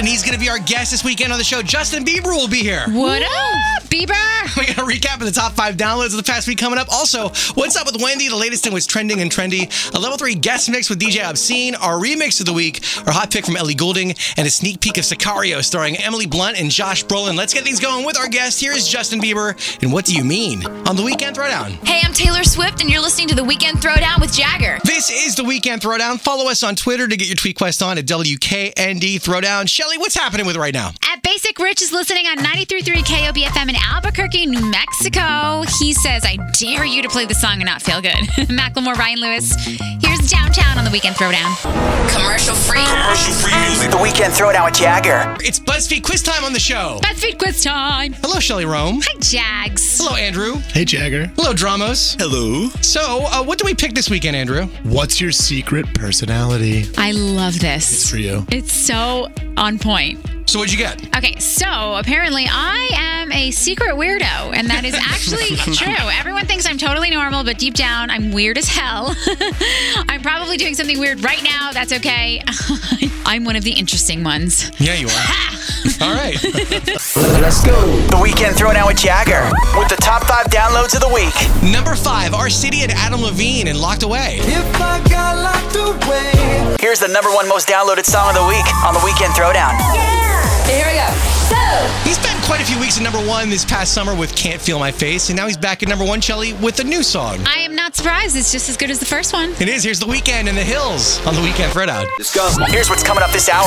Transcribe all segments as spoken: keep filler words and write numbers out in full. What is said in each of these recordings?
and he's going to be our guest this weekend on the show. Justin Bieber will be here. What up, Bieber? We're going to recap of the top five downloads of the past week coming up. Also, what's up with Wendy, the latest in what's trending and trendy, a level three guest mix with D J Obscene, our remix of the week, our hot pick from Ellie Goulding, and a sneak peek of Sicario starring Emily Blunt and Josh Brolin. Let's get things going with our guest. Here is Justin Bieber, and What Do You Mean? On The Weekend Throwdown. Hey, I'm Taylor Swift, and you're listening to The Weekend Throwdown with Jagger. This is The Weekend Throwdown. Follow us on Twitter to get your tweet quest on at W K N D Throwdown. Shelly, what's happening with it right now? At Basic Rich is listening on ninety-three point three K O B F M in Albuquerque, New Mexico. He says, I dare you to play the song and not feel good. Macklemore, Ryan Lewis. Here's Downtown on The Weekend Throwdown. Commercial free. Commercial free music. The Weekend Throwdown with Jagger. It's BuzzFeed quiz time on the show. BuzzFeed quiz time. Hello, Shelly Rome. Hi, Jags. Hello, Andrew. Hey, Jagger. Hello, Dramos. Hello. So, uh, what do we pick this weekend, Andrew? What's your secret personality? I love this. It's for you. It's so on point. So what'd you get? Okay, so apparently I am a secret weirdo, and that is actually true. Everyone thinks I'm totally normal, but deep down, I'm weird as hell. I'm probably doing something weird right now. That's okay. I'm one of the interesting ones. Yeah, you are. All right. Let's go. The Weekend Throwdown with Jagger with the top five downloads of the week. Number five, Our City and Adam Levine and Locked Away. If I got locked away. Here's the number one most downloaded song of the week on the Weekend Throwdown. Here we go. So, He's spent quite a few weeks at number one this past summer with Can't Feel My Face, and now he's back at number one, Shelly, with a new song. I am not surprised. It's just as good as the first one. It is. Here's The Weeknd and The Hills on The Weekend Throwdown. Let's go. Here's what's coming up this hour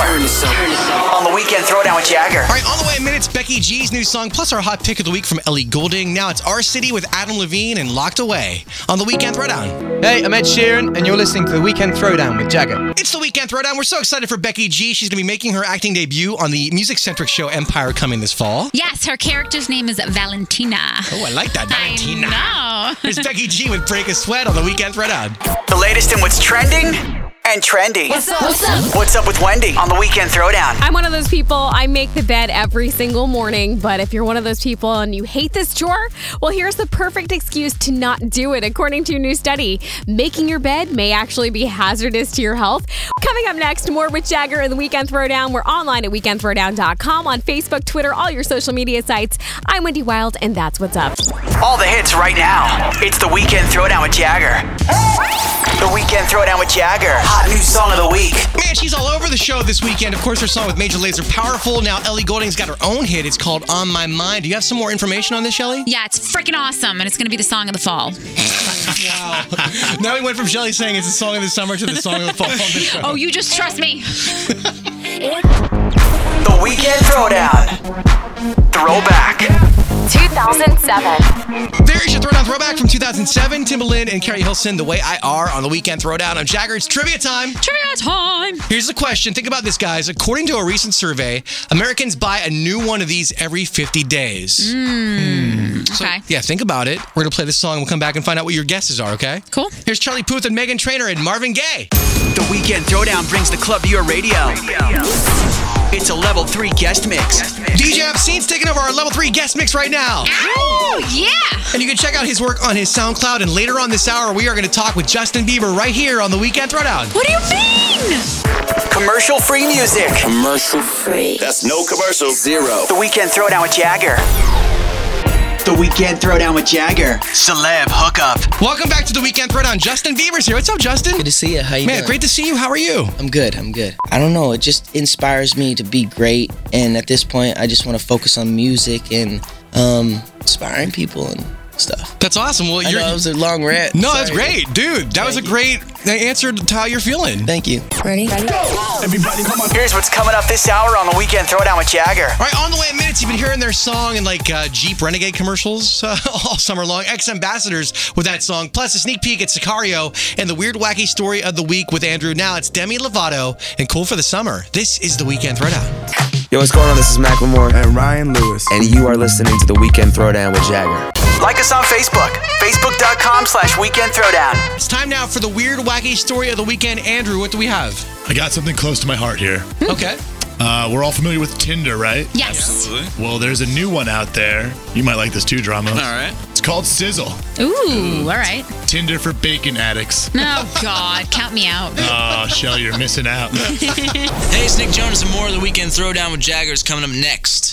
on the Weekend Throwdown with Jagger. All right, on the way in minutes, Becky G's new song, plus our hot pick of the week from Ellie Goulding. Now it's Our City with Adam Levine and Locked Away on The Weekend Throwdown. Hey, I'm Ed Sheeran, and you're listening to The Weekend Throwdown with Jagger. It's The Weekend Throwdown. We're so excited for Becky G. She's going to be making her acting debut on the music-centric show Empire coming this fall. Yes, her character's name is Valentina. Oh, I like that, Valentina. I know. Here's Becky G with Break a Sweat on The Weekend Throwdown. The latest in what's trending and trendy. what's up? What's up? What's up with Wendy on the Weekend Throwdown? I'm one of those people, I make the bed every single morning, but if you're one of those people and you hate this chore, well, here's the perfect excuse to not do it. According to a new study, making your bed may actually be hazardous to your health. Coming up next, more with Jagger and the Weekend Throwdown. We're online at weekend throwdown dot com, on Facebook, Twitter, all your social media sites. I'm Wendy Wild, and that's what's up. All the hits right now. It's the Weekend Throwdown with Jagger. The Weekend Throwdown with Jagger. Hot new song of the week. Man, she's all over the show this weekend. Of course, her song with Major Lazer, Powerful. Now, Ellie Goulding's got her own hit. It's called On My Mind. Do you have some more information on this, Shelly? Yeah, it's freaking awesome, and it's going to be the song of the fall. Wow. Now we went from Shelly saying it's the song of the summer to the song of the fall on this show. Oh, you just trust me. The Weekend Throwdown. Throwback. two thousand seven. There's your Throwdown throwback from two thousand seven. Timbaland and Carrie Hilson, The Way I Are on the Weekend Throwdown. I'm Jagger. It's trivia time. Trivia time. Here's the question. Think about this, guys. According to a recent survey, Americans buy a new one of these every fifty days. Mm, So, okay. yeah, think about it. We're going to play this song. We'll come back and find out what your guesses are, okay? Cool. Here's Charlie Puth and Meghan Trainor and Marvin Gaye. The Weekend Throwdown brings the club to your radio. It's a level three guest mix. D J Obscene's taking over our level three guest mix right now. Oh, yeah. And you can check out his work on his SoundCloud. And later on this hour, we are going to talk with Justin Bieber right here on The Weekend Throwdown. What do you mean? Commercial free music. commercial free. That's no commercial. Zero. The Weekend Throwdown with Jagger. The Weekend Throwdown with Jagger. Celeb hookup. Welcome back to The Weekend Throwdown. Justin Bieber's here. What's up, Justin? Good to see you. How you Man, doing? great to see you. How are you? I'm good. I'm good. I don't know. It just inspires me to be great. And at this point, I just want to focus on music and um, inspiring people and stuff. That's awesome. Well, I you're. know it was a long rant. no, Sorry. that's great, dude. That was a great answer to how you're feeling. Thank you. Ready? Everybody come on. Here's what's coming up this hour on the Weekend Throwdown with Jagger. All right, on the way in minutes, you've been hearing their song in like uh, Jeep Renegade commercials uh, all summer long. Ex-Ambassadors with that song, plus a sneak peek at Sicario and the weird, wacky story of the week with Andrew. Now it's Demi Lovato and Cool for the Summer. This is The Weekend Throwdown. Yo, what's going on? This is Macklemore. And Ryan Lewis. And you are listening to The Weekend Throwdown with Jagger. Like us on Facebook. Facebook.com slash Weekend Throwdown. It's time now for the weird, wacky story of the weekend. Andrew, what do we have? I got something close to my heart here. Okay. Uh, we're all familiar with Tinder, right? Yes. Well, there's a new one out there. You might like this too, Drama. All right. It's called Sizzle. Ooh, all right. Tinder for bacon addicts. Oh, God. Count me out. Oh, Shell, you're missing out. Hey, it's Nick Jonas and more of the Weekend Throwdown with Jagger is coming up next.